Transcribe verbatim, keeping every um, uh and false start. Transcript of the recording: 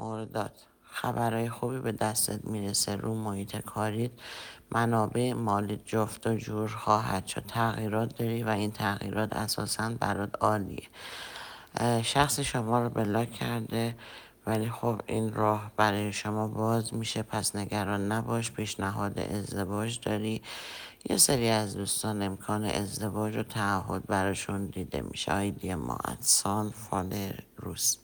موردات خبرهای خوبی به دستت میرسه. رو محیط کاریت منابع مالی جفت و جور خواهد شد. تغییرات داری و این تغییرات اساسا برات عالیه. شخص شما رو بلاک کرده ولی خب این راه برای شما باز میشه، پس نگران نباش. پیشنهاد ازدواج داری. یه سری از دوستان امکان ازدواج و تعهد براشون دیده میشه. آیدی ما ادسان فال روس